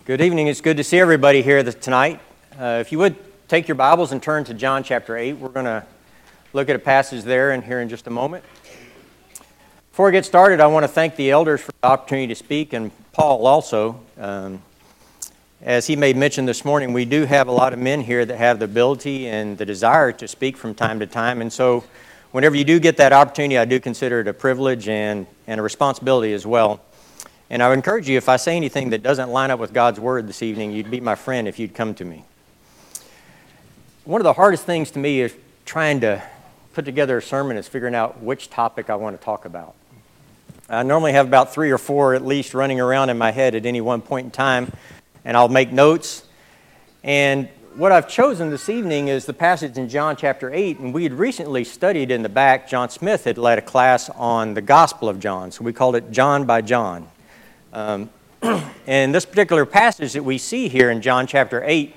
Good evening. It's good to see everybody here tonight. If you would take your Bibles and turn to John chapter 8, we're going to look at a passage there and here in just a moment. Before we get started, I want to thank the elders for the opportunity to speak, and Paul also. As he made mention this morning, we do have a lot of men here that have the ability and the desire to speak from time to time, and so whenever you do get that opportunity, I do consider it a privilege and a responsibility as well. And I would encourage you, if I say anything that doesn't line up with God's Word this evening, you'd be my friend if you'd come to me. One of the hardest things to me is trying to put together a sermon is figuring out which topic I want to talk about. I normally have about 3 or 4 at least running around in my head at any one point in time, and I'll make notes. And what I've chosen this evening is the passage in John chapter 8, and we had recently studied in the back, John Smith had led a class on the Gospel of John, so we called it John by John. And this particular passage that we see here in John chapter 8,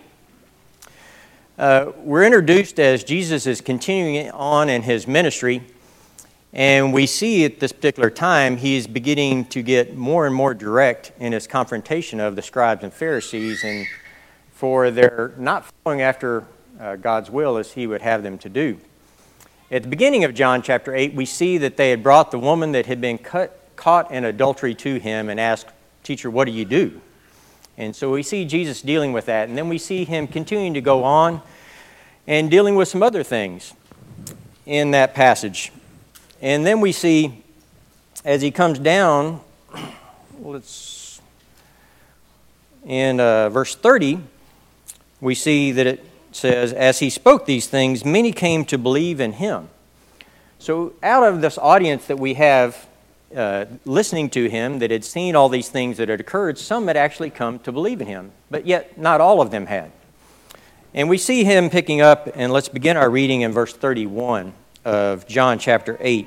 we're introduced as Jesus is continuing on in his ministry, and we see at this particular time he's beginning to get more and more direct in his confrontation of the scribes and Pharisees, and for their not following after God's will as he would have them to do. At the beginning of John chapter 8, we see that they had brought the woman that had been caught in adultery to him and asked, "Teacher, what do you do?" And so we see Jesus dealing with that, and then we see him continuing to go on and dealing with some other things in that passage. And then we see, as he comes down, in verse 30, we see that it says, "As he spoke these things, many came to believe in him." So out of this audience that we have listening to him, that had seen all these things that had occurred, some had actually come to believe in him, but yet not all of them had. And we see him picking up, and let's begin our reading in verse 31 of John chapter 8.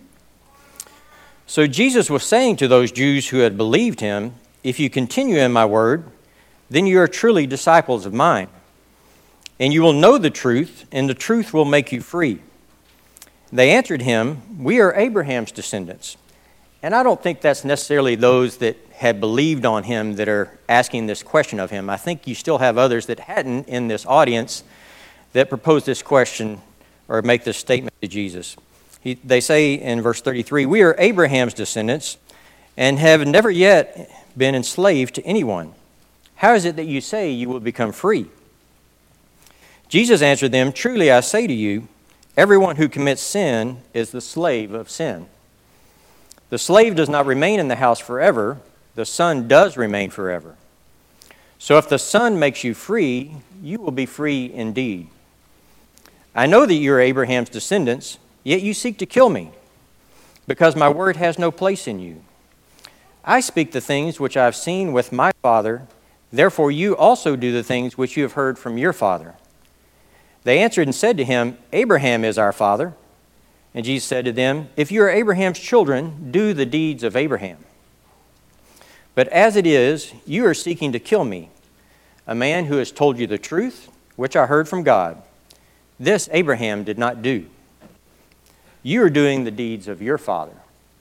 "So Jesus was saying to those Jews who had believed him, 'If you continue in my word, then you are truly disciples of mine. And you will know the truth, and the truth will make you free.' They answered him, 'We are Abraham's descendants.'" And I don't think that's necessarily those that had believed on him that are asking this question of him. I think you still have others that hadn't in this audience that proposed this question or make this statement to Jesus. They say in verse 33, "We are Abraham's descendants and have never yet been enslaved to anyone. How is it that you say you will become free?" Jesus answered them, "Truly I say to you, everyone who commits sin is the slave of sin. The slave does not remain in the house forever. The Son does remain forever. So if the Son makes you free, you will be free indeed. I know that you are Abraham's descendants, yet you seek to kill me, because my word has no place in you. I speak the things which I have seen with my Father, therefore you also do the things which you have heard from your father." They answered and said to him, "Abraham is our father." And Jesus said to them, "If you are Abraham's children, do the deeds of Abraham. But as it is, you are seeking to kill me, a man who has told you the truth, which I heard from God. This Abraham did not do. You are doing the deeds of your father."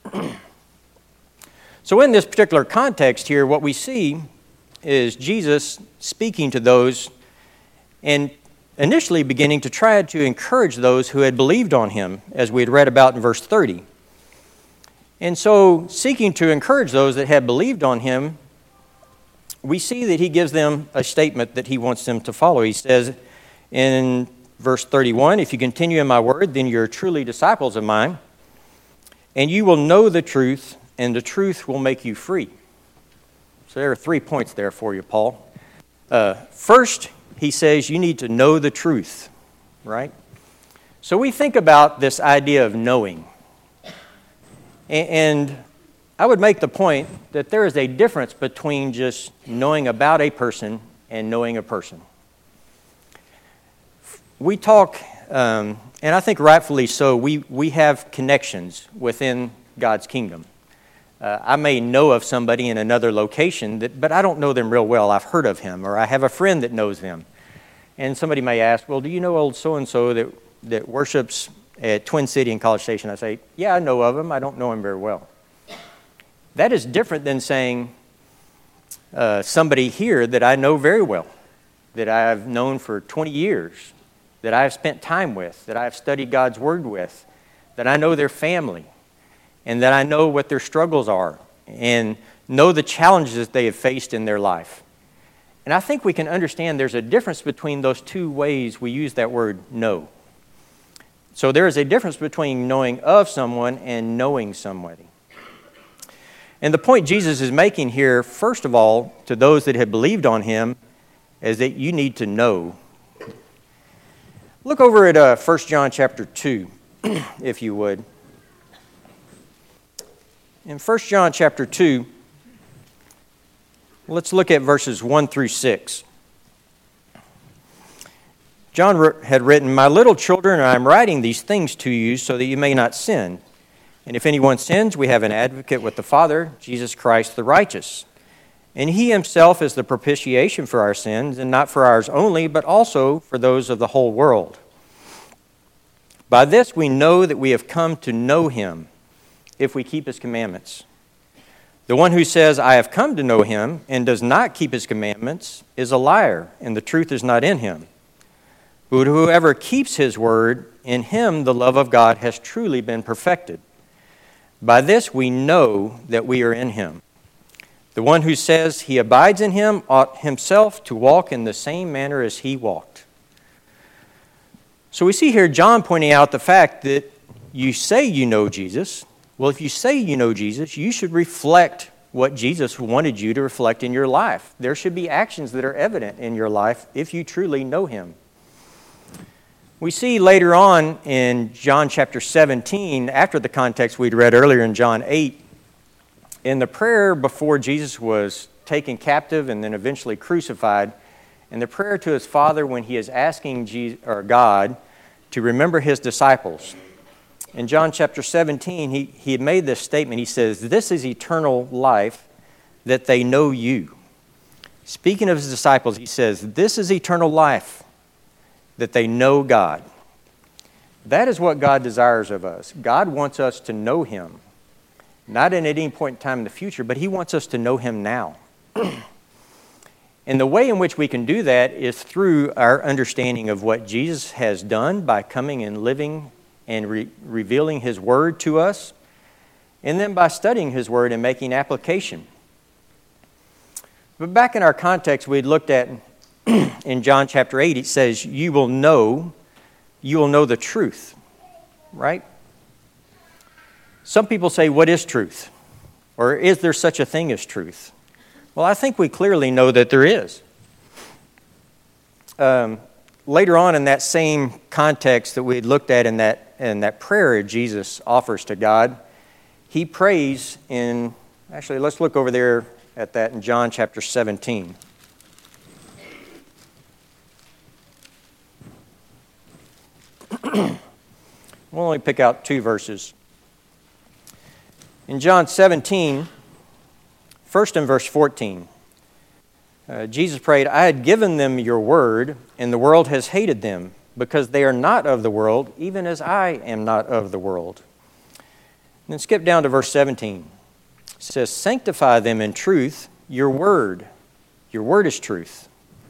So in this particular context here, what we see is Jesus speaking to those and initially beginning to try to encourage those who had believed on him, as we had read about in verse 30. And so, seeking to encourage those that had believed on him, we see that he gives them a statement that he wants them to follow. He says in verse 31, "If you continue in my word, then you're truly disciples of mine, and you will know the truth, and the truth will make you free." So there are 3 points there for you, Paul. First, he says you need to know the truth, right? So we think about this idea of knowing. And I would make the point that there is a difference between just knowing about a person and knowing a person. We talk, and I think rightfully so, we have connections within God's kingdom. I may know of somebody in another location, but I don't know them real well. I've heard of him, or I have a friend that knows them. And somebody may ask, "Well, do you know old so-and-so that worships at Twin City and College Station?" I say, "Yeah, I know of him. I don't know him very well." That is different than saying, somebody here that I know very well, that I've known for 20 years, that I've spent time with, that I've studied God's Word with, that I know their family, and that I know what their struggles are, and know the challenges that they have faced in their life. And I think we can understand there's a difference between those two ways we use that word know. So there is a difference between knowing of someone and knowing somebody. And the point Jesus is making here, first of all, to those that have believed on him, is that you need to know. Look over at 1 John chapter 2, if you would. In 1 John chapter 2, let's look at verses 1 through 6. John had written, "My little children, I am writing these things to you so that you may not sin. And if anyone sins, we have an advocate with the Father, Jesus Christ the righteous. And he himself is the propitiation for our sins, and not for ours only, but also for those of the whole world. By this we know that we have come to know him, if we keep his commandments. The one who says, 'I have come to know him,' and does not keep his commandments, is a liar, and the truth is not in him. But whoever keeps his word, in him the love of God has truly been perfected. By this we know that we are in him. The one who says he abides in him ought himself to walk in the same manner as he walked." So we see here John pointing out the fact that you say you know Jesus. Well, if you say you know Jesus, you should reflect what Jesus wanted you to reflect in your life. There should be actions that are evident in your life if you truly know him. We see later on in John chapter 17, after the context we'd read earlier in John 8, in the prayer before Jesus was taken captive and then eventually crucified, and the prayer to his Father when he is asking God to remember his disciples. In John chapter 17, he had made this statement. He says, "This is eternal life, that they know you." Speaking of his disciples, he says, "This is eternal life, that they know God." That is what God desires of us. God wants us to know him, not at any point in time in the future, but he wants us to know him now. And the way in which we can do that is through our understanding of what Jesus has done by coming and living and revealing his word to us, and then by studying his word and making application. But back in our context, we looked at in John chapter 8, it says, you will know the truth, right? Some people say, what is truth? Or is there such a thing as truth? Well, I think we clearly know that there is. Later on in that same context that we looked at in that prayer Jesus offers to God, he prays in, actually let's look over there at that in John chapter 17. We'll only pick out 2 verses. In John 17, first in verse 14, Jesus prayed, "I had given them your word, and the world has hated them, because they are not of the world, even as I am not of the world." And then skip down to verse 17. It says, "Sanctify them in truth, your word is truth."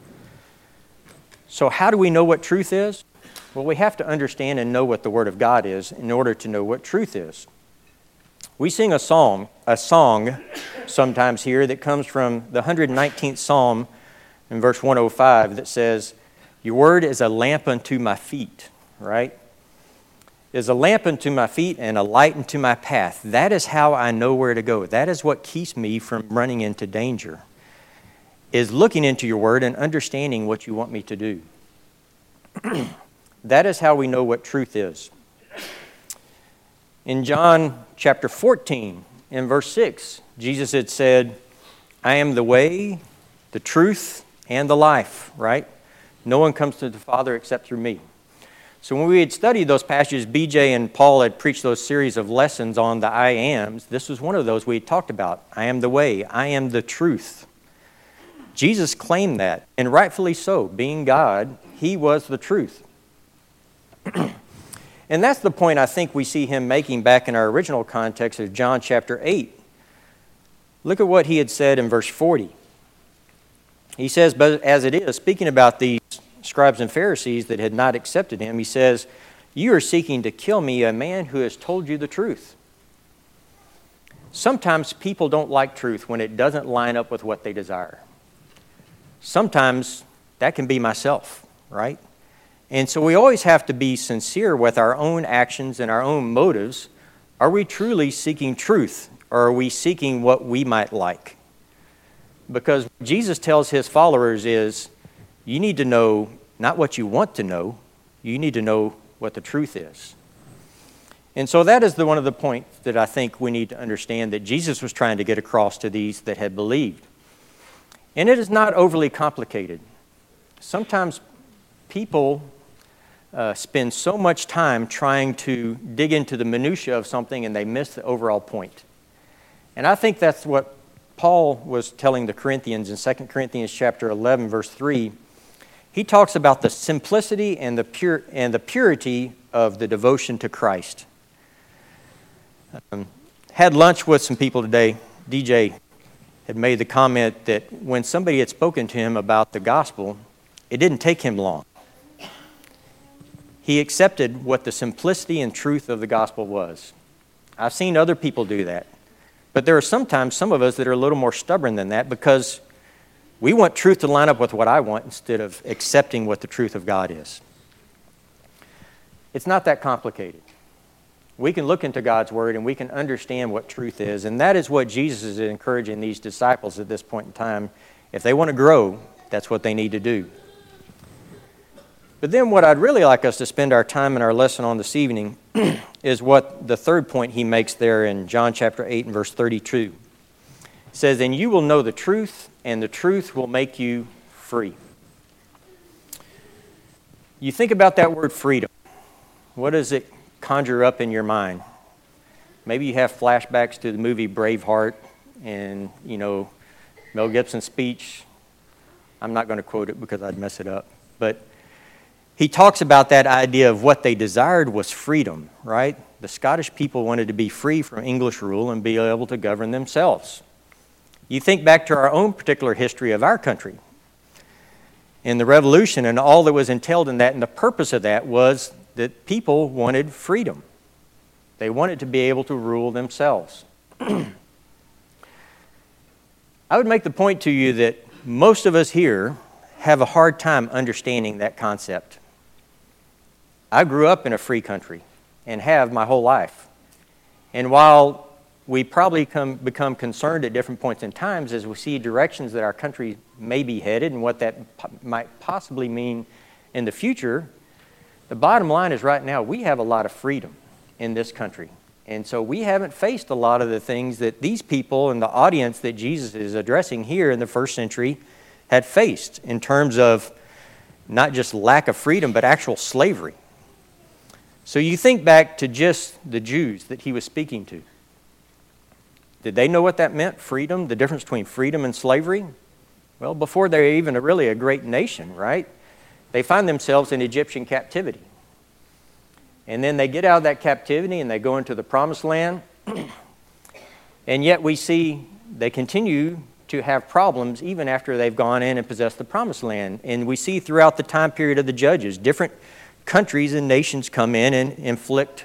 So how do we know what truth is? Well, we have to understand and know what the Word of God is in order to know what truth is. We sing a song sometimes here that comes from the 119th Psalm in verse 105 that says, "Your word is a lamp unto my feet," right? "Is a lamp unto my feet and a light unto my path." That is how I know where to go. That is what keeps me from running into danger, is looking into your word and understanding what you want me to do. That is how we know what truth is. In John chapter 14, in verse 6, Jesus had said, "I am the way, the truth, and the life," right? "No one comes to the Father except through me." So when we had studied those passages, BJ and Paul had preached those series of lessons on the I ams. This was one of those we had talked about. I am the way, I am the truth. Jesus claimed that, and rightfully so. Being God, he was the truth. And that's the point I think we see him making back in our original context of John chapter 8. Look at what he had said in verse 40. He says, but as it is, speaking about these scribes and Pharisees that had not accepted him, he says, you are seeking to kill me, a man who has told you the truth. Sometimes people don't like truth when it doesn't line up with what they desire. Sometimes that can be myself, right? And so we always have to be sincere with our own actions and our own motives. Are we truly seeking truth, or are we seeking what we might like? Because what Jesus tells his followers is, you need to know not what you want to know, you need to know what the truth is. And so that is one of the points that I think we need to understand that Jesus was trying to get across to these that had believed. And it is not overly complicated. Sometimes people spend so much time trying to dig into the minutia of something and they miss the overall point. And I think that's what Paul was telling the Corinthians in 2 Corinthians chapter 11, verse 3. He talks about the simplicity and the purity of the devotion to Christ. Had lunch with some people today. DJ had made the comment that when somebody had spoken to him about the gospel, it didn't take him long. He accepted what the simplicity and truth of the gospel was. I've seen other people do that. But there are sometimes some of us that are a little more stubborn than that because we want truth to line up with what I want instead of accepting what the truth of God is. It's not that complicated. We can look into God's Word and we can understand what truth is, and that is what Jesus is encouraging these disciples at this point in time. If they want to grow, that's what they need to do. But then what I'd really like us to spend our time in our lesson on this evening is what the third point he makes there in John chapter 8 and verse 32. It says, and you will know the truth, and the truth will make you free. You think about that word freedom. What does it conjure up in your mind? Maybe you have flashbacks to the movie Braveheart and, Mel Gibson's speech. I'm not going to quote it because I'd mess it up. But he talks about that idea of what they desired was freedom, right? The Scottish people wanted to be free from English rule and be able to govern themselves. You think back to our own particular history of our country and the revolution and all that was entailed in that, and the purpose of that was that people wanted freedom. They wanted to be able to rule themselves. I would make the point to you that most of us here have a hard time understanding that concept. I grew up in a free country and have my whole life. And while we probably become concerned at different points in times as we see directions that our country may be headed and what that might possibly mean in the future, the bottom line is right now we have a lot of freedom in this country. And so we haven't faced a lot of the things that these people and the audience that Jesus is addressing here in the first century had faced in terms of not just lack of freedom, but actual slavery. So you think back to just the Jews that he was speaking to. Did they know what that meant, freedom, the difference between freedom and slavery? Well, before they're even really a great nation, right? They find themselves in Egyptian captivity. And then they get out of that captivity and they go into the promised land. And yet we see they continue to have problems even after they've gone in and possessed the promised land. And we see throughout the time period of the judges, different countries and nations come in and inflict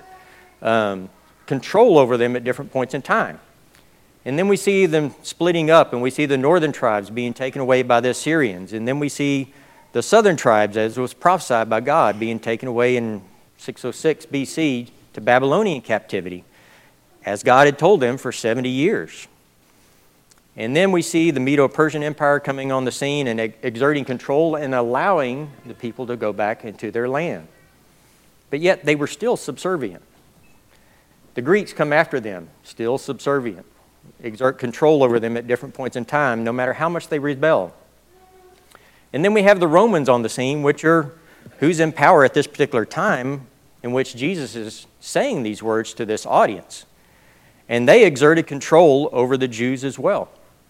control over them at different points in time. And then we see them splitting up, and we see the northern tribes being taken away by the Assyrians. And then we see the southern tribes, as was prophesied by God, being taken away in 606 BC to Babylonian captivity, as God had told them for 70 years. And then we see the Medo-Persian Empire coming on the scene and exerting control and allowing the people to go back into their land. But yet they were still subservient. The Greeks come after them, still subservient, exert control over them at different points in time, no matter how much they rebel. And then we have the Romans on the scene, which are who's in power at this particular time in which Jesus is saying these words to this audience. And they exerted control over the Jews as well.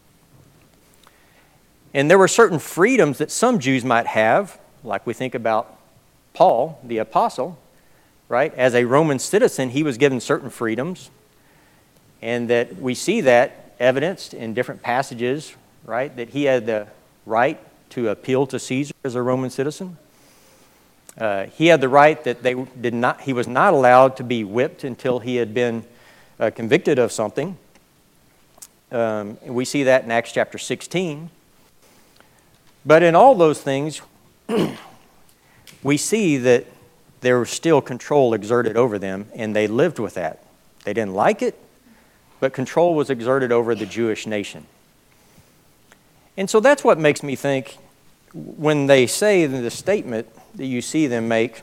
And there were certain freedoms that some Jews might have, like we think about Paul, the apostle, right? As a Roman citizen, he was given certain freedoms, and that we see that evidenced in different passages, right? That he had the right to appeal to Caesar as a Roman citizen. He had the right that he was not allowed to be whipped until he had been convicted of something. We see that in Acts chapter 16. But in all those things, we see that there was still control exerted over them, and they lived with that. They didn't like it, but control was exerted over the Jewish nation. And so that's what makes me think when they say in the statement that you see them make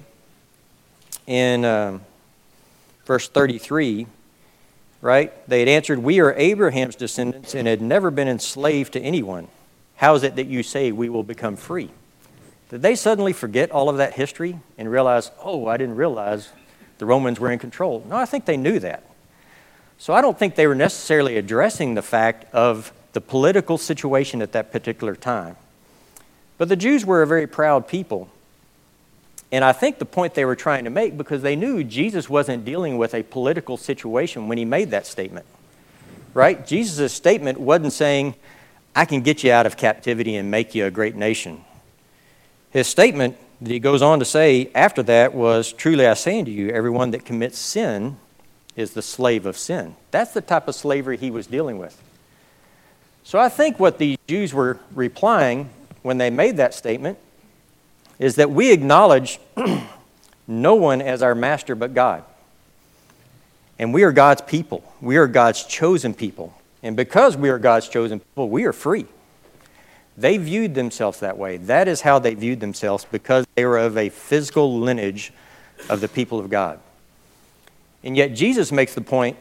in verse 33, right? They had answered, "We are Abraham's descendants and had never been enslaved to anyone. How is it that you say we will become free?" Did they suddenly forget all of that history and realize, oh, I didn't realize the Romans were in control? No, I think they knew that. So I don't think they were necessarily addressing the fact of the political situation at that particular time. But the Jews were a very proud people. And I think the point they were trying to make, because they knew Jesus wasn't dealing with a political situation when he made that statement, right? Jesus' statement wasn't saying, I can get you out of captivity and make you a great nation. His statement that he goes on to say after that was, "Truly I say unto you, everyone that commits sin is the slave of sin." That's the type of slavery he was dealing with. So I think what the Jews were replying when they made that statement is that we acknowledge no one as our master but God. And we are God's people. We are God's chosen people. And because we are God's chosen people, we are free. They viewed themselves that way. That is how they viewed themselves, because they were of a physical lineage of the people of God. And yet Jesus makes the point,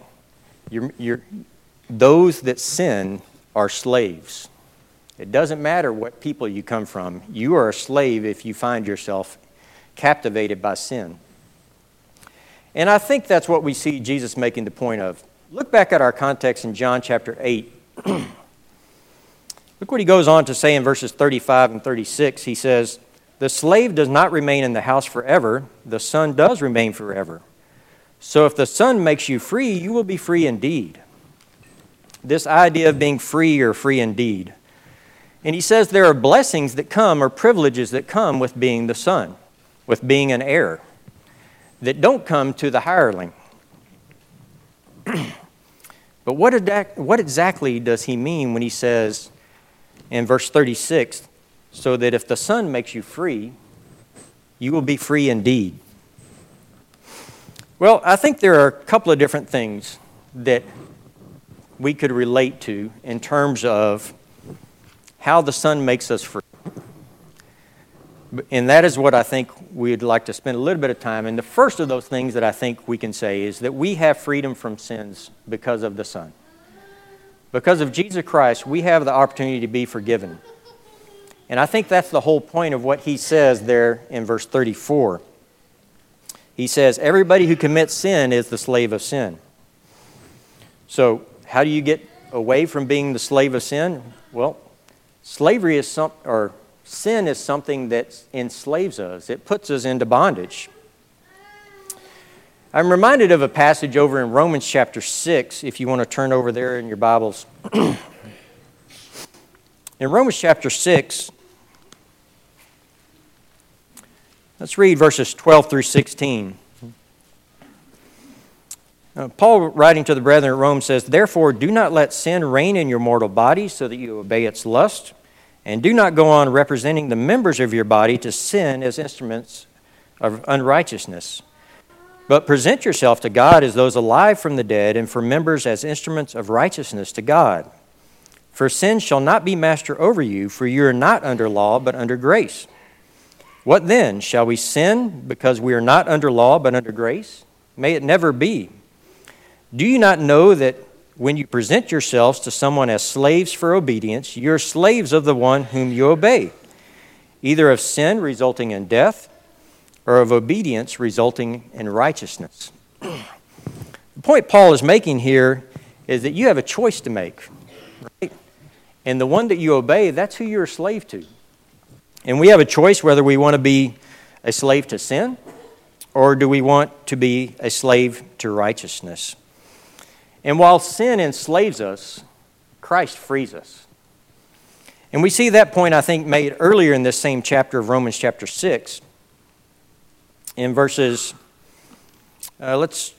those that sin are slaves. It doesn't matter what people you come from. You are a slave if you find yourself captivated by sin. And I think that's what we see Jesus making the point of. Look back at our context in John chapter 8. Look what he goes on to say in verses 35 and 36. He says, "The slave does not remain in the house forever. The son does remain forever. So if the son makes you free, you will be free indeed." This idea of being free or free indeed. And he says there are blessings that come, or privileges that come with being the son, with being an heir, that don't come to the hireling. But what exactly does he mean when he says in verse 36, "So that if the Son makes you free, you will be free indeed"? Well, I think there are a couple of different things that we could relate to in terms of how the Son makes us free. And that is what I think we'd like to spend a little bit of time. And the first of those things that I think we can say is that we have freedom from sins because of the Son. Because of Jesus Christ, we have the opportunity to be forgiven. And I think that's the whole point of what he says there in verse 34. He says, "Everybody who commits sin is the slave of sin." So how do you get away from being the slave of sin? Well, slavery is sin is something that enslaves us. It puts us into bondage. I'm reminded of a passage over in Romans chapter 6, if you want to turn over there in your Bibles. In Romans chapter 6, let's read verses 12 through 16. Paul, writing to the brethren at Rome, says, "Therefore do not let sin reign in your mortal body so that you obey its lust. And do not go on representing the members of your body to sin as instruments of unrighteousness. But present yourself to God as those alive from the dead, and for members as instruments of righteousness to God. For sin shall not be master over you, for you are not under law, but under grace. What then? Shall we sin because we are not under law, but under grace? May it never be. Do you not know that when you present yourselves to someone as slaves for obedience, you're slaves of the one whom you obey, either of sin resulting in death, or of obedience resulting in righteousness?" The point Paul is making here is that you have a choice to make, right? And the one that you obey, that's who you're a slave to. And we have a choice whether we want to be a slave to sin, or do we want to be a slave to righteousness? And while sin enslaves us, Christ frees us. And we see that point, I think, made earlier in this same chapter of Romans chapter 6. In verses, let's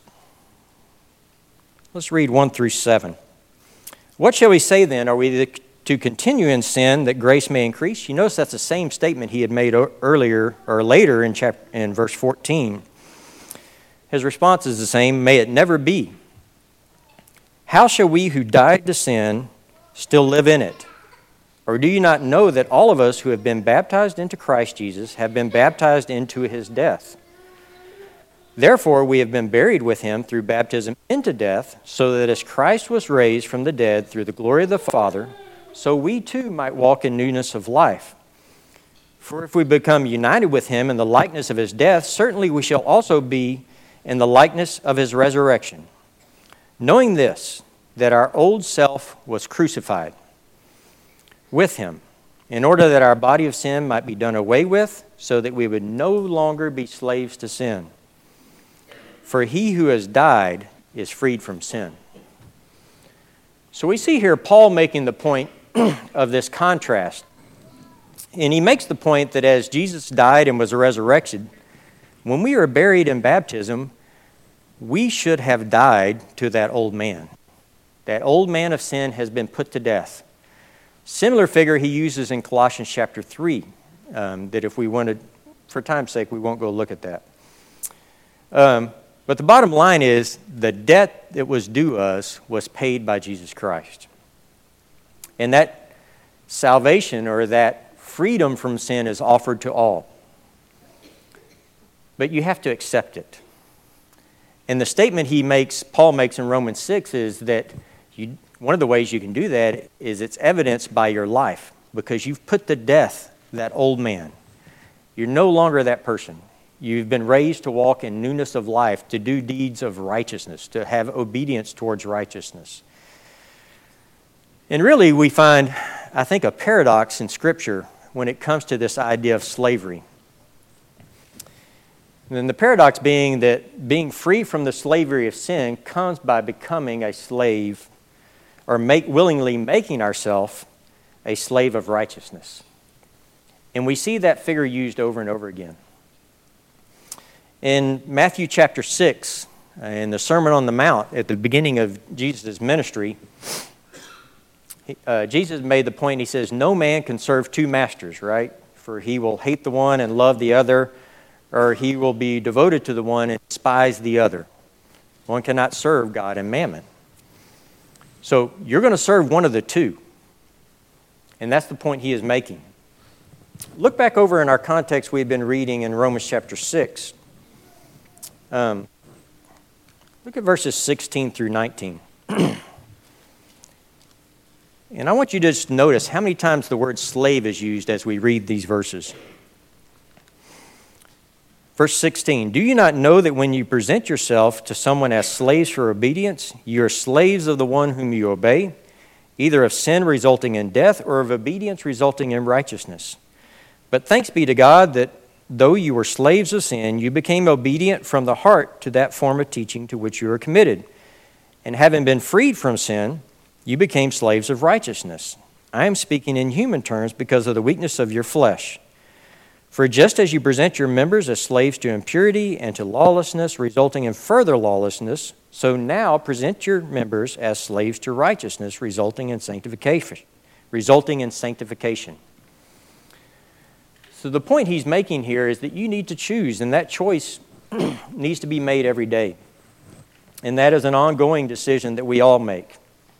read 1 through 7. What shall we say then? Are we to continue in sin that grace may increase? You notice that's the same statement he had made earlier or later in verse 14. His response is the same, may it never be. How shall we who died to sin still live in it? Or do you not know that all of us who have been baptized into Christ Jesus have been baptized into his death? Therefore, we have been buried with him through baptism into death, so that as Christ was raised from the dead through the glory of the Father, so we too might walk in newness of life. For if we become united with him in the likeness of his death, certainly we shall also be in the likeness of his resurrection. Knowing this, that our old self was crucified with him, in order that our body of sin might be done away with, so that we would no longer be slaves to sin. For he who has died is freed from sin. So we see here Paul making the point of this contrast. And he makes the point that as Jesus died and was resurrected, when we are buried in baptism, we should have died to that old man. That old man of sin has been put to death. Similar figure he uses in Colossians chapter 3, that if we wanted, for time's sake, we won't go look at that. But the bottom line is the debt that was due us was paid by Jesus Christ. And that salvation or that freedom from sin is offered to all. But you have to accept it. And the statement Paul makes in Romans 6 is that one of the ways you can do that is it's evidenced by your life, because you've put to death that old man. You're no longer that person. You've been raised to walk in newness of life, to do deeds of righteousness, to have obedience towards righteousness. And really we find, I think, a paradox in Scripture when it comes to this idea of slavery. And the paradox being that being free from the slavery of sin comes by becoming a slave, or willingly making ourselves a slave of righteousness. And we see that figure used over and over again. In Matthew chapter 6, in the Sermon on the Mount, at the beginning of Jesus' ministry, Jesus made the point, he says, no man can serve two masters, right? For he will hate the one and love the other, or he will be devoted to the one and despise the other. One cannot serve God and mammon. So you're going to serve one of the two. And that's the point he is making. Look back over in our context we've been reading in Romans chapter 6. Look at verses 16 through 19. And I want you to just notice how many times the word slave is used as we read these verses. Verse 16, do you not know that when you present yourself to someone as slaves for obedience, you are slaves of the one whom you obey, either of sin resulting in death or of obedience resulting in righteousness? But thanks be to God that though you were slaves of sin, you became obedient from the heart to that form of teaching to which you were committed. And having been freed from sin, you became slaves of righteousness. I am speaking in human terms because of the weakness of your flesh. For just as you present your members as slaves to impurity and to lawlessness, resulting in further lawlessness, so now present your members as slaves to righteousness, resulting in sanctification. So the point he's making here is that you need to choose, and that choice needs to be made every day. And that is an ongoing decision that we all make.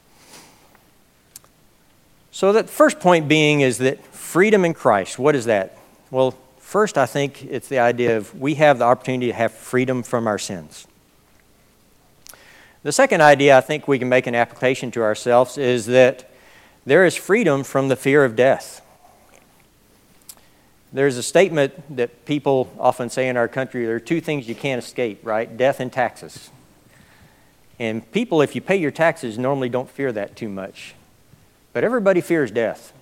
So that first point being is that freedom in Christ. What is that? Well, first I think it's the idea of we have the opportunity to have freedom from our sins. The second idea I think we can make an application to ourselves is that there is freedom from the fear of death. There's a statement that people often say in our country, there are two things you can't escape, right? Death and taxes. And people, if you pay your taxes, normally don't fear that too much. But everybody fears death.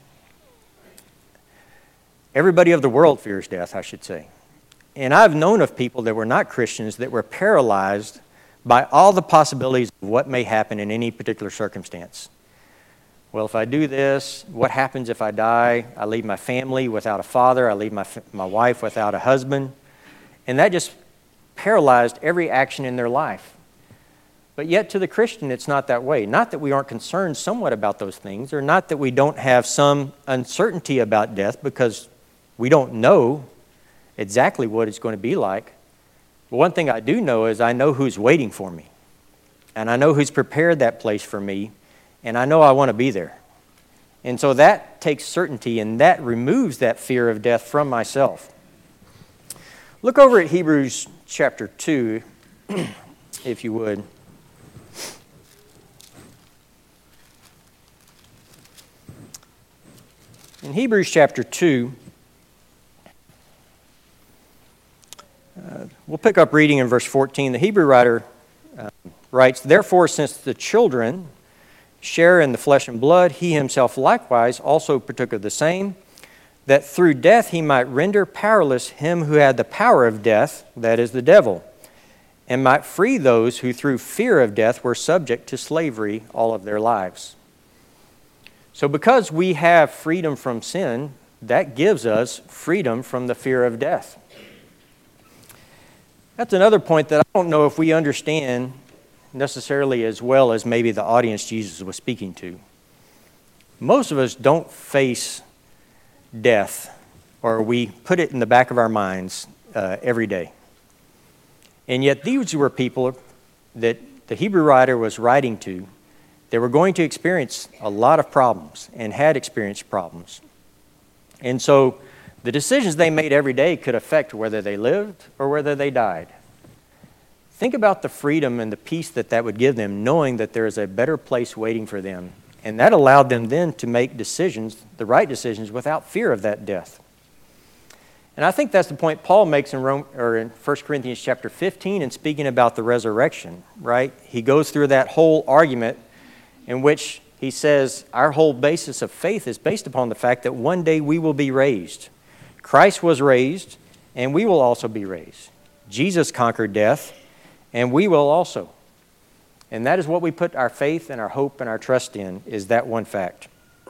Everybody of the world fears death, I should say. And I've known of people that were not Christians that were paralyzed by all the possibilities of what may happen in any particular circumstance. well, if I do this, what happens if I die? I leave my family without a father. I leave my wife without a husband. And that just paralyzed every action in their life. But yet to the Christian, it's not that way. Not that we aren't concerned somewhat about those things, or not that we don't have some uncertainty about death because we don't know exactly what it's going to be like. But one thing I do know is I know who's waiting for me. And I know who's prepared that place for me. And I know I want to be there. And so that takes certainty, and that removes that fear of death from myself. Look over at Hebrews chapter 2, if you would. In Hebrews chapter 2, we'll pick up reading in verse 14. The Hebrew writer writes, "Therefore, since the children share in the flesh and blood, he himself likewise also partook of the same, that through death he might render powerless him who had the power of death, that is, the devil, and might free those who through fear of death were subject to slavery all of their lives." So because we have freedom from sin, that gives us freedom from the fear of death. That's another point that I don't know if we understand necessarily as well as maybe the audience Jesus was speaking to. Most of us don't face death, or we put it in the back of our minds every day. And yet these were people that the Hebrew writer was writing to. They were going to experience a lot of problems and had experienced problems. And so the decisions they made every day could affect whether they lived or whether they died. Think about the freedom and the peace that would give them, knowing that there is a better place waiting for them. And that allowed them then to make decisions, the right decisions, without fear of that death. And I think that's the point Paul makes in 1 Corinthians chapter 15 in speaking about the resurrection, right? He goes through that whole argument in which he says our whole basis of faith is based upon the fact that one day we will be raised. Christ was raised, and we will also be raised. Jesus conquered death, and we will also. And that is what we put our faith and our hope and our trust in, is that one fact.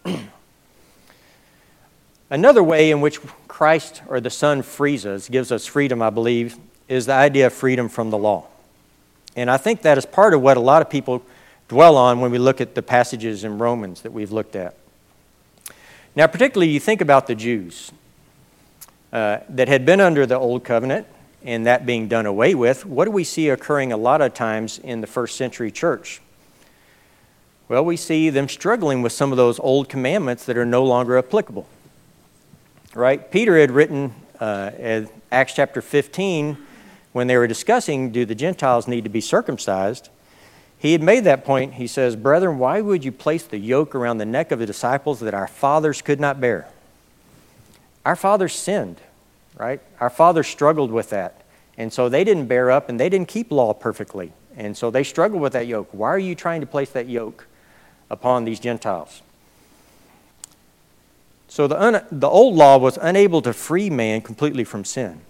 Another way in which Christ or the Son frees us, gives us freedom, I believe, is the idea of freedom from the law. And I think that is part of what a lot of people dwell on when we look at the passages in Romans that we've looked at. Now, particularly you think about the Jews that had been under the Old Covenant, and that being done away with. What do we see occurring a lot of times in the first century church? Well, we see them struggling with some of those old commandments that are no longer applicable. Right? Peter had written in Acts chapter 15, when they were discussing, do the Gentiles need to be circumcised? He had made that point. He says, "Brethren, why would you place the yoke around the neck of the disciples that our fathers could not bear?" Our fathers sinned, right? Our fathers struggled with that. And so they didn't bear up, and they didn't keep law perfectly. And so they struggled with that yoke. Why are you trying to place that yoke upon these Gentiles? So the old law was unable to free man completely from sin.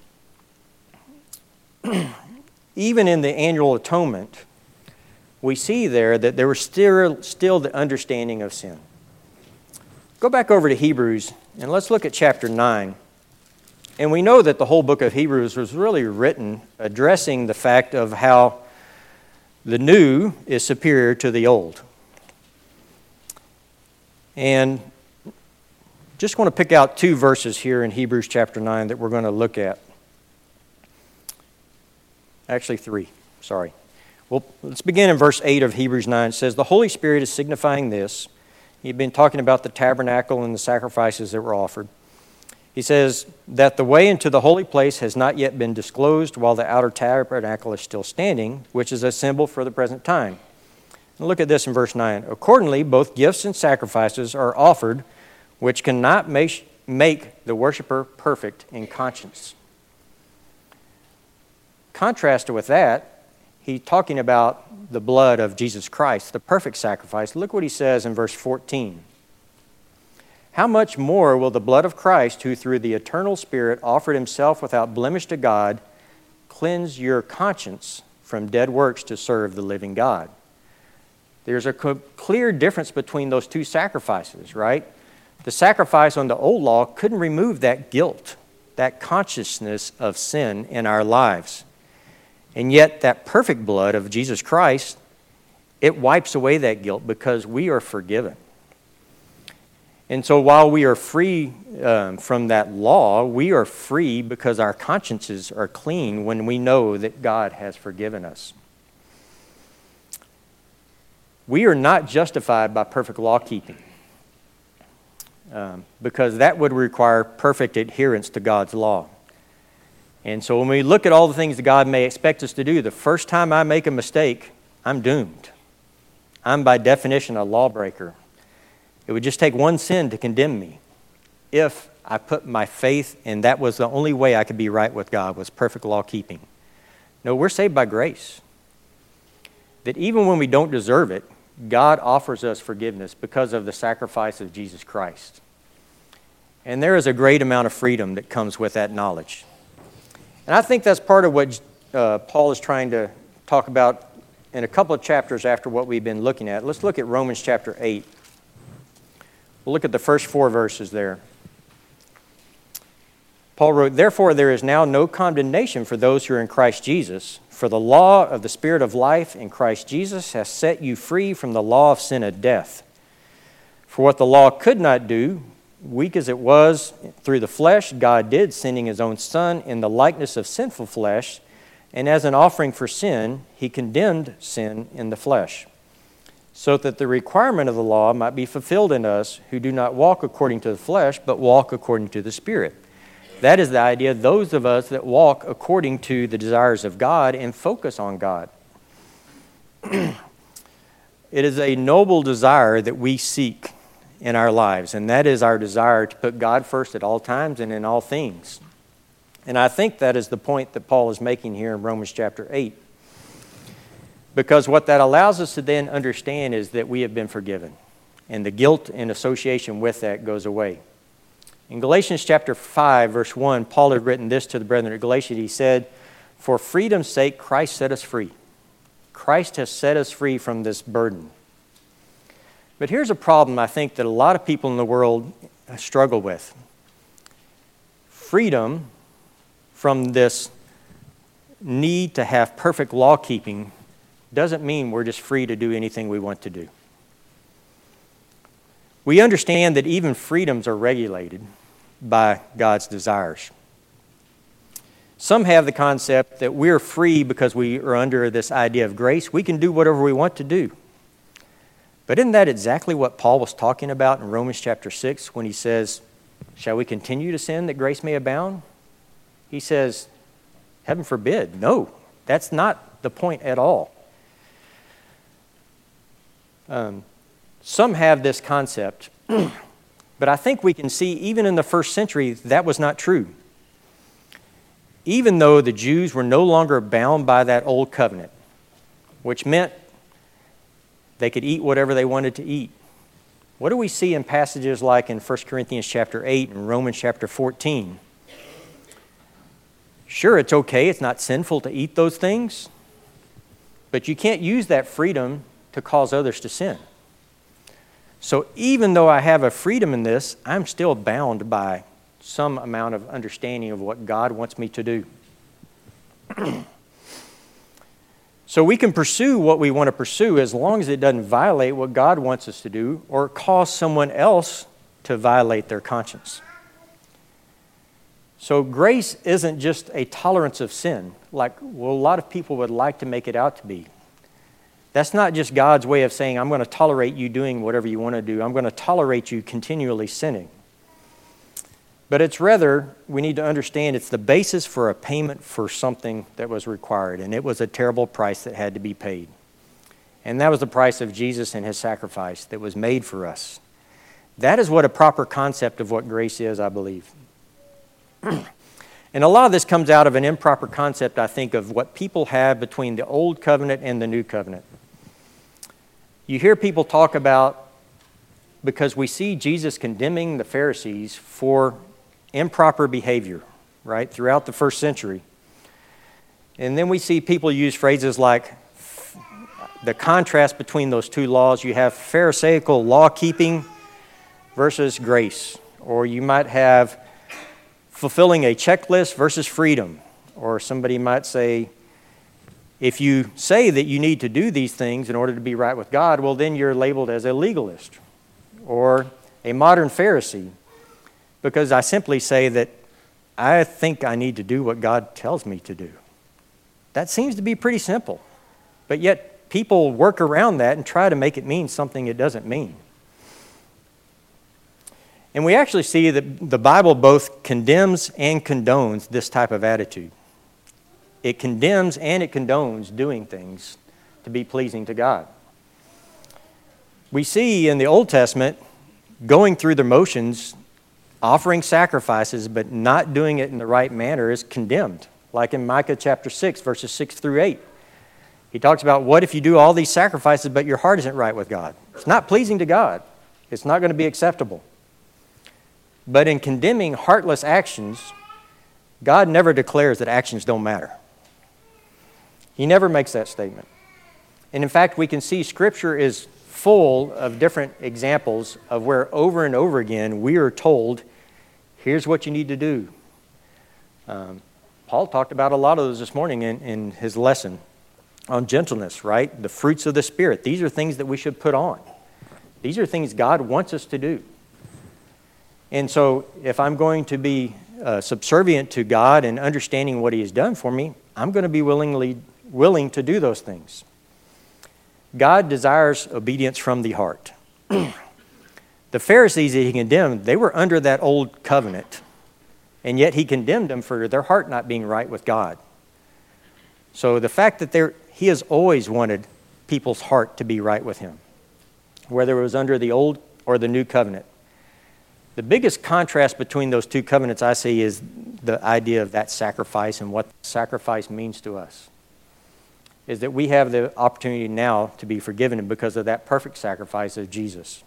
Even in the annual atonement, we see there that there was still the understanding of sin. Go back over to Hebrews, and let's look at chapter 9. And we know that the whole book of Hebrews was really written addressing the fact of how the new is superior to the old. And just want to pick out two verses here in Hebrews chapter 9 that we're going to look at. Actually, three. Sorry. Well, let's begin in verse 8 of Hebrews 9. It says, "The Holy Spirit is signifying this." He'd been talking about the tabernacle and the sacrifices that were offered. He says that the way into the holy place has not yet been disclosed while the outer tabernacle is still standing, which is a symbol for the present time. And look at this in verse 9. "Accordingly, both gifts and sacrifices are offered, which cannot make the worshiper perfect in conscience." Contrasted with that, he's talking about the blood of Jesus Christ, the perfect sacrifice. Look what he says in verse 14. "How much more will the blood of Christ, who through the eternal Spirit offered himself without blemish to God, cleanse your conscience from dead works to serve the living God?" There's a clear difference between those two sacrifices, right? The sacrifice on the old law couldn't remove that guilt, that consciousness of sin in our lives. And yet that perfect blood of Jesus Christ, it wipes away that guilt because we are forgiven. And so while we are free from that law, we are free because our consciences are clean when we know that God has forgiven us. We are not justified by perfect law keeping because that would require perfect adherence to God's law. And so when we look at all the things that God may expect us to do, the first time I make a mistake, I'm doomed. I'm by definition a lawbreaker. It would just take one sin to condemn me if I put my faith in that was the only way I could be right with God, was perfect law keeping. No, we're saved by grace. That even when we don't deserve it, God offers us forgiveness because of the sacrifice of Jesus Christ. And there is a great amount of freedom that comes with that knowledge. And I think that's part of what Paul is trying to talk about in a couple of chapters after what we've been looking at. Let's look at Romans chapter 8. We'll look at the first 4 verses there. Paul wrote, "Therefore there is now no condemnation for those who are in Christ Jesus. For the law of the Spirit of life in Christ Jesus has set you free from the law of sin and death. For what the law could not do, weak as it was through the flesh, God did, sending His own Son in the likeness of sinful flesh, and as an offering for sin, He condemned sin in the flesh, so that the requirement of the law might be fulfilled in us who do not walk according to the flesh, but walk according to the Spirit." That is the idea, those of us that walk according to the desires of God and focus on God. It is a noble desire that we seek in our lives, and that is our desire to put God first at all times and in all things. And I think that is the point that Paul is making here in Romans chapter 8. Because what that allows us to then understand is that we have been forgiven, and the guilt in association with that goes away. In Galatians chapter 5, verse 1, Paul had written this to the brethren at Galatia. He said, "For freedom's sake, Christ set us free." Christ has set us free from this burden. But here's a problem I think that a lot of people in the world struggle with. Freedom from this need to have perfect law keeping doesn't mean we're just free to do anything we want to do. We understand that even freedoms are regulated by God's desires. Some have the concept that we're free because we are under this idea of grace. We can do whatever we want to do. But isn't that exactly what Paul was talking about in Romans chapter 6 when he says, "Shall we continue to sin that grace may abound?" He says, heaven forbid. No, that's not the point at all. Some have this concept, but I think we can see even in the first century that was not true. Even though the Jews were no longer bound by that old covenant, which meant they could eat whatever they wanted to eat. What do we see in passages like in 1 Corinthians chapter 8 and Romans chapter 14? Sure, it's okay, it's not sinful to eat those things, but you can't use that freedom to cause others to sin. So even though I have a freedom in this, I'm still bound by some amount of understanding of what God wants me to do. So we can pursue what we want to pursue as long as it doesn't violate what God wants us to do or cause someone else to violate their conscience. So grace isn't just a tolerance of sin, like a lot of people would like to make it out to be. That's not just God's way of saying, I'm going to tolerate you doing whatever you want to do. I'm going to tolerate you continually sinning. But it's rather, we need to understand it's the basis for a payment for something that was required. And it was a terrible price that had to be paid. And that was the price of Jesus and His sacrifice that was made for us. That is what a proper concept of what grace is, I believe. And a lot of this comes out of an improper concept, I think, of what people have between the old covenant and the new covenant. You hear people talk about, because we see Jesus condemning the Pharisees for improper behavior, right, throughout the first century. And then we see people use phrases like, the contrast between those two laws. You have Pharisaical law-keeping versus grace. Or you might have fulfilling a checklist versus freedom. Or somebody might say, if you say that you need to do these things in order to be right with God, well, then you're labeled as a legalist or a modern Pharisee, because I simply say that I think I need to do what God tells me to do. That seems to be pretty simple, but yet people work around that and try to make it mean something it doesn't mean. And we actually see that the Bible both condemns and condones this type of attitude. It condemns and it condones doing things to be pleasing to God. We see in the Old Testament going through the motions, offering sacrifices, but not doing it in the right manner is condemned. Like in Micah chapter 6, verses 6 through 8. He talks about, what if you do all these sacrifices, but your heart isn't right with God? It's not pleasing to God. It's not going to be acceptable. But in condemning heartless actions, God never declares that actions don't matter. He never makes that statement. And in fact, we can see Scripture is full of different examples of where over and over again we are told, here's what you need to do. Paul talked about a lot of those this morning in his lesson on gentleness, right? The fruits of the Spirit. These are things that we should put on. These are things God wants us to do. And so if I'm going to be subservient to God and understanding what He has done for me, I'm going to be willing to do those things. God desires obedience from the heart. The Pharisees that He condemned, they were under that old covenant, and yet He condemned them for their heart not being right with God. So the fact that He has always wanted people's heart to be right with Him, whether it was under the old or the new covenant. The biggest contrast between those two covenants I see is the idea of that sacrifice and what sacrifice means to us. Is that we have the opportunity now to be forgiven because of that perfect sacrifice of Jesus.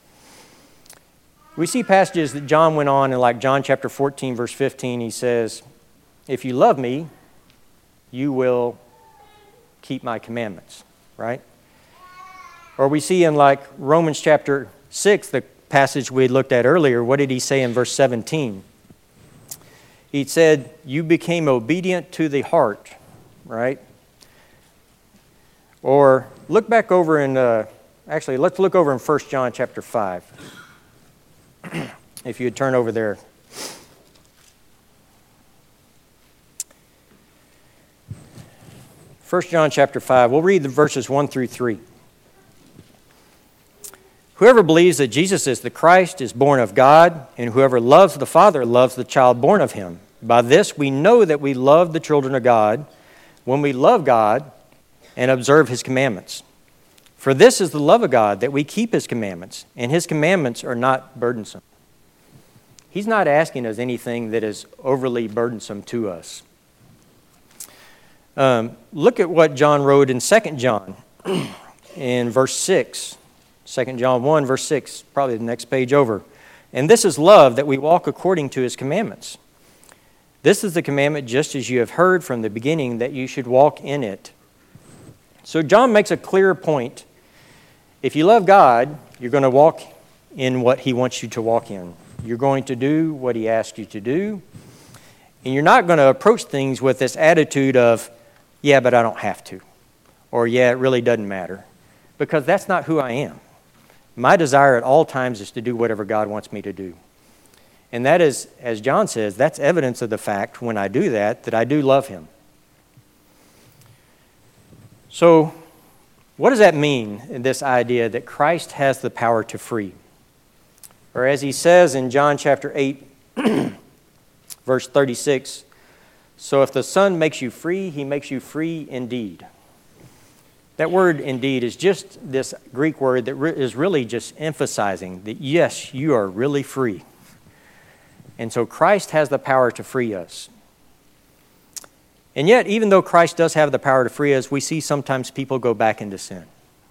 We see passages that John went on, and like John chapter 14, verse 15, he says, if you love me, you will keep my commandments, right? Or we see in like Romans chapter 6, the passage we looked at earlier, what did he say in verse 17? He said, you became obedient to the heart, right? Or look back over in, let's look over in 1 John chapter 5. If you would turn over there. 1 John chapter 5, we'll read the verses 1 through 3. Whoever believes that Jesus is the Christ is born of God, and whoever loves the Father loves the child born of Him. By this we know that we love the children of God, when we love God and observe His commandments. For this is the love of God, that we keep His commandments, and His commandments are not burdensome. He's not asking us anything that is overly burdensome to us. Look at what John wrote in 2 John in verse 6. 2 John 1, verse 6, probably the next page over. And this is love, that we walk according to His commandments. This is the commandment, just as you have heard from the beginning, that you should walk in it. So John makes a clear point. If you love God, you're going to walk in what He wants you to walk in. You're going to do what He asks you to do. And you're not going to approach things with this attitude of, yeah, but I don't have to. Or, yeah, it really doesn't matter. Because that's not who I am. My desire at all times is to do whatever God wants me to do. And that is, as John says, that's evidence of the fact when I do that I do love Him. So, what does that mean, this idea that Christ has the power to free? Or as He says in John chapter 8, verse 36, so if the Son makes you free, He makes you free indeed. That word indeed is just this Greek word that is really just emphasizing that yes, you are really free. And so Christ has the power to free us. And yet, even though Christ does have the power to free us, we see sometimes people go back into sin.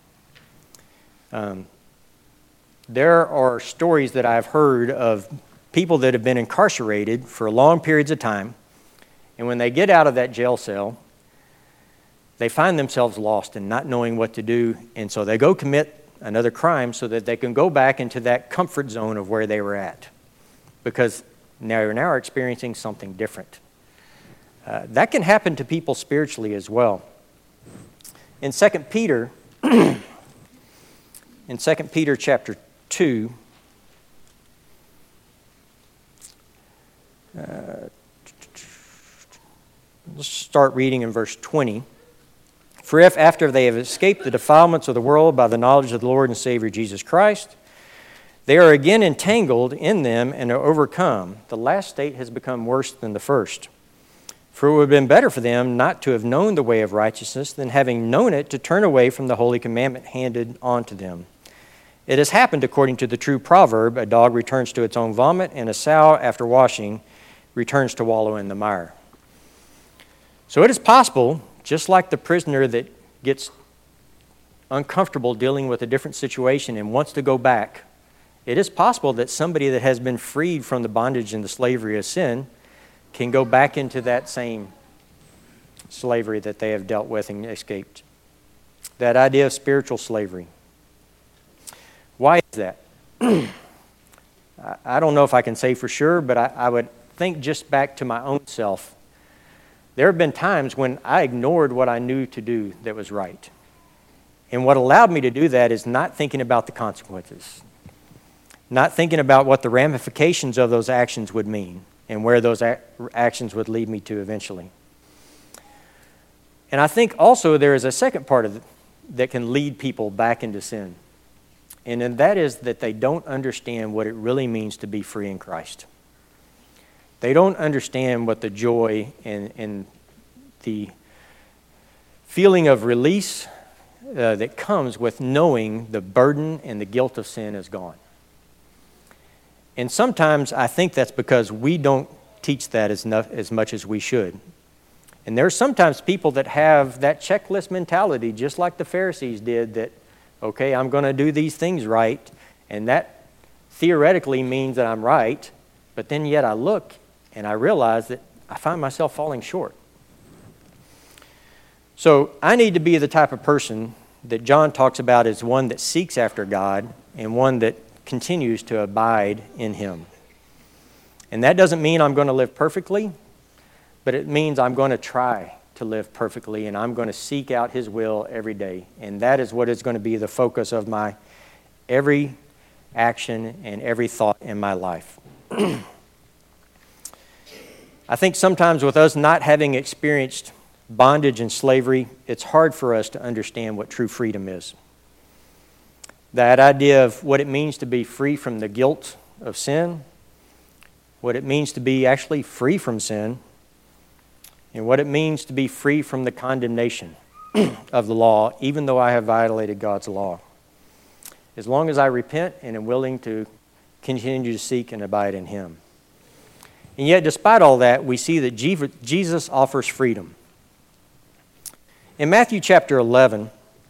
There are stories that I've heard of people that have been incarcerated for long periods of time, and when they get out of that jail cell, they find themselves lost and not knowing what to do, and so they go commit another crime so that they can go back into that comfort zone of where they were at, because now are experiencing something different. That can happen to people spiritually as well. In 2 Peter, in 2 Peter chapter 2, let's start reading in verse 20. For if after they have escaped the defilements of the world by the knowledge of the Lord and Savior Jesus Christ, they are again entangled in them and are overcome, the last state has become worse than the first. For it would have been better for them not to have known the way of righteousness than having known it to turn away from the holy commandment handed on to them. It has happened according to the true proverb, a dog returns to its own vomit, and a sow after washing returns to wallow in the mire. So it is possible, just like the prisoner that gets uncomfortable dealing with a different situation and wants to go back, it is possible that somebody that has been freed from the bondage and the slavery of sin can go back into that same slavery that they have dealt with and escaped. That idea of spiritual slavery. Why is that? I don't know if I can say for sure, but I would think just back to my own self. There have been times when I ignored what I knew to do that was right. And what allowed me to do that is not thinking about the consequences, not thinking about what the ramifications of those actions would mean and where those actions would lead me to eventually. And I think also there is a second part of it that can lead people back into sin. And that is that they don't understand what it really means to be free in Christ. They don't understand what the joy and the feeling of release that comes with knowing the burden and the guilt of sin is gone. And sometimes I think that's because we don't teach that as much as we should. And there are sometimes people that have that checklist mentality, just like the Pharisees did, that, okay, I'm going to do these things right, and that theoretically means that I'm right, but then yet I look and I realize that I find myself falling short. So I need to be the type of person that John talks about as one that seeks after God and one that continues to abide in Him. And that doesn't mean I'm going to live perfectly, but it means I'm going to try to live perfectly, and I'm going to seek out His will every day. And that is what is going to be the focus of my every action and every thought in my life. I think sometimes with us not having experienced bondage and slavery, it's hard for us to understand what true freedom is. That idea of what it means to be free from the guilt of sin, what it means to be actually free from sin, and what it means to be free from the condemnation of the law, even though I have violated God's law. As long as I repent and am willing to continue to seek and abide in Him. And yet, despite all that, we see that Jesus offers freedom. In Matthew chapter 11,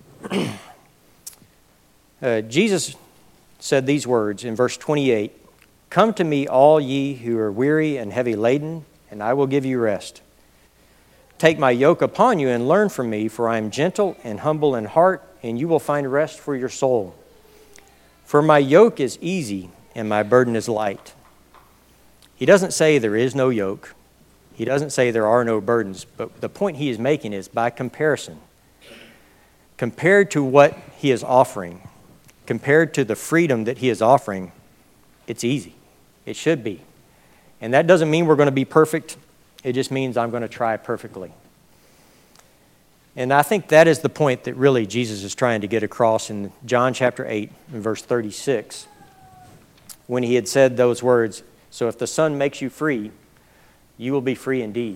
Jesus said these words in verse 28, "Come to me, all ye who are weary and heavy laden, and I will give you rest. Take my yoke upon you and learn from me, for I am gentle and humble in heart, and you will find rest for your soul. For my yoke is easy and my burden is light." He doesn't say there is no yoke. He doesn't say there are no burdens. But the point he is making is by comparison. Compared to what he is offering, compared to the freedom that he is offering, it's easy. It should be. And that doesn't mean we're going to be perfect. It just means I'm going to try perfectly. And I think that is the point that really Jesus is trying to get across in John chapter 8 and verse 36. When he had said those words, "So if the Son makes you free, you will be free indeed."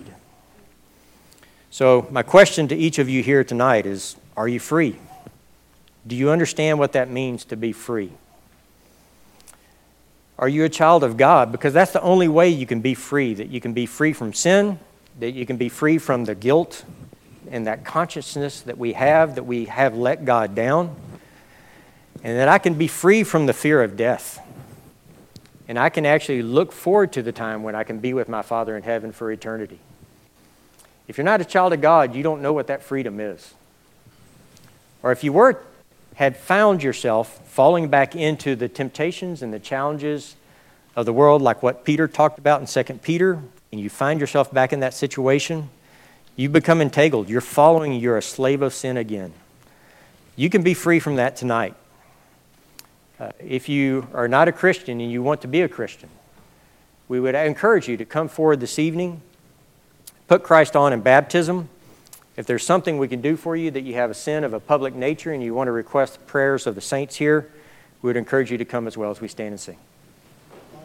So my question to each of you here tonight is, are you free? Do you understand what that means to be free? Are you a child of God? Because that's the only way you can be free, that you can be free from sin, that you can be free from the guilt and that consciousness that we have let God down, and that I can be free from the fear of death. And I can actually look forward to the time when I can be with my Father in heaven for eternity. If you're not a child of God, you don't know what that freedom is. Or if you had found yourself falling back into the temptations and the challenges of the world, like what Peter talked about in 2 Peter, and you find yourself back in that situation, you become entangled. You're a slave of sin again. You can be free from that tonight. If you are not a Christian and you want to be a Christian, we would encourage you to come forward this evening, put Christ on in baptism. If there's something we can do for you, that you have a sin of a public nature and you want to request the prayers of the saints here, we would encourage you to come as well as we stand and sing.